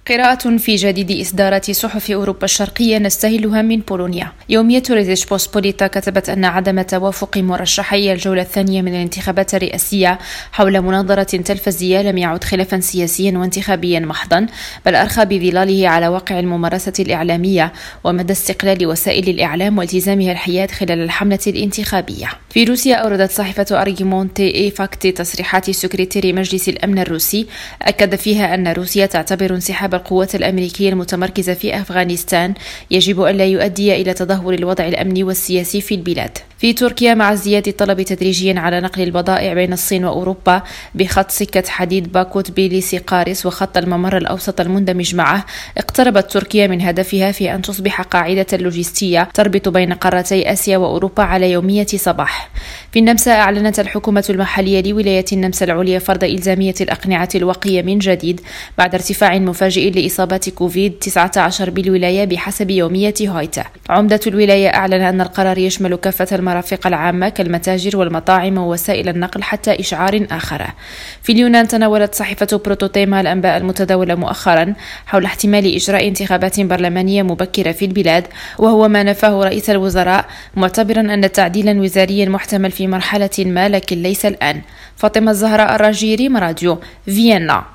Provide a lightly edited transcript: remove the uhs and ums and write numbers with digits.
قراءة في جديد إصدارات صحف أوروبا الشرقية نستهلها من بولونيا. يومية ريزيش بوسبوليتا كتبت أن عدم توافق مرشحي الجولة الثانية من الانتخابات الرئاسية حول مناظرة تلفزية لم يعد خلافا سياسيا وانتخابيا محضا، بل أرخى بظلاله على واقع الممارسة الإعلامية ومدى استقلال وسائل الإعلام والتزامها الحياد خلال الحملة الانتخابية. في روسيا أوردت صحيفة أرجيمونتي إي فاكتي تصريحات سكرتير مجلس الأمن الروسي أكد فيها أن روسيا تعتبر انسحاب القوات الأمريكية المتمركزة في أفغانستان يجب ألا يؤدي إلى تدهور الوضع الأمني والسياسي في البلاد. في تركيا، مع ازدياد الطلب تدريجيا على نقل البضائع بين الصين وأوروبا بخط سكة حديد باكو تبيليسي قارس وخط الممر الأوسط المندمج معه، اقتربت تركيا من هدفها في أن تصبح قاعدة لوجستية تربط بين قارتي آسيا وأوروبا على يومية صباح. في النمسا، أعلنت الحكومة المحلية لولاية النمسا العليا فرض إلزامية الأقنعة الوقية من جديد بعد ارتفاع مفاجئ لإصابات كوفيد-19 بالولاية بحسب يومية هايتا. عمدة الولاية أعلن أن القرار يشمل كافة المرافق العامة كالمتاجر والمطاعم ووسائل النقل حتى إشعار آخر. في اليونان، تناولت صحيفة بروتوتيما الأنباء المتداولة مؤخرا حول احتمال إجراء انتخابات برلمانية مبكرة في البلاد، وهو ما نفاه رئيس الوزراء معتبرا أن تعديلا وزاريا محتمل في مرحلة ما لكن ليس الآن. فاطمة الزهراء الراجيري، راديو فيينا.